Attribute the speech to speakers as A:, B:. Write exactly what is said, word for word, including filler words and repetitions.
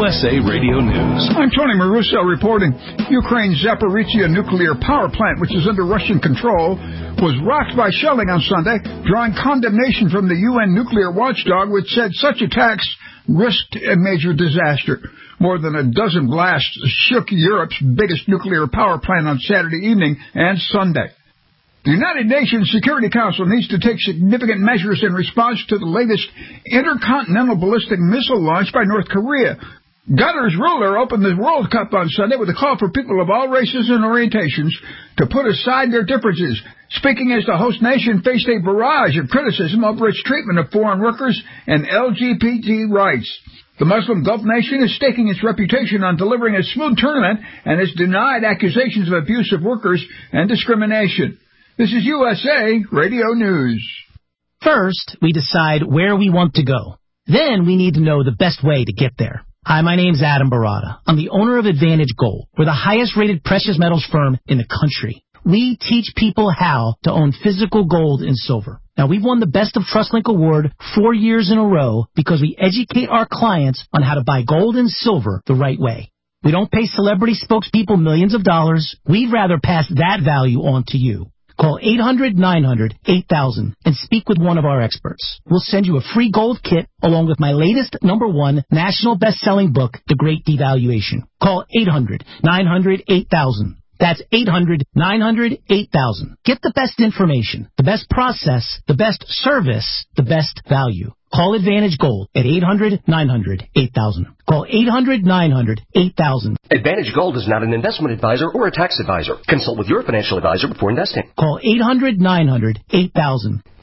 A: U S A Radio News.
B: I'm Tony Maruso reporting. Ukraine's Zaporizhzhia nuclear power plant, which is under Russian control, was rocked by shelling on Sunday, drawing condemnation from the U N nuclear watchdog, which said such attacks risked a major disaster. More than a dozen blasts shook Europe's biggest nuclear power plant on Saturday evening and Sunday. The United Nations Security Council needs to take significant measures in response to the latest intercontinental ballistic missile launch by North Korea. Gunner's Ruler opened the World Cup on Sunday with a call for people of all races and orientations to put aside their differences, speaking as the host nation faced a barrage of criticism over its treatment of foreign workers and L G B T rights. The Muslim Gulf nation is staking its reputation on delivering a smooth tournament and has denied accusations of abuse of workers and discrimination. This is U S A Radio News.
C: First, we decide where we want to go. Then we need to know the best way to get there. Hi, my name's Adam Barada. I'm the owner of Advantage Gold. We're the highest-rated precious metals firm in the country. We teach people how to own physical gold and silver. Now, we've won the Best of TrustLink Award four years in a row because we educate our clients on how to buy gold and silver the right way. We don't pay celebrity spokespeople millions of dollars. We'd rather pass that value on to you. Call eight hundred nine hundred eight thousand and speak with one of our experts. We'll send you a free gold kit along with my latest number one national best-selling book, The Great Devaluation. Call eight hundred nine hundred eight thousand. That's eight hundred nine hundred eight thousand. Get the best information, the best process, the best service, the best value. Call Advantage Gold at eight hundred nine hundred eight thousand. Call eight hundred nine hundred eight thousand.
D: Advantage Gold is not an investment advisor or a tax advisor. Consult with your financial advisor before investing.
C: Call eight hundred nine hundred eight thousand.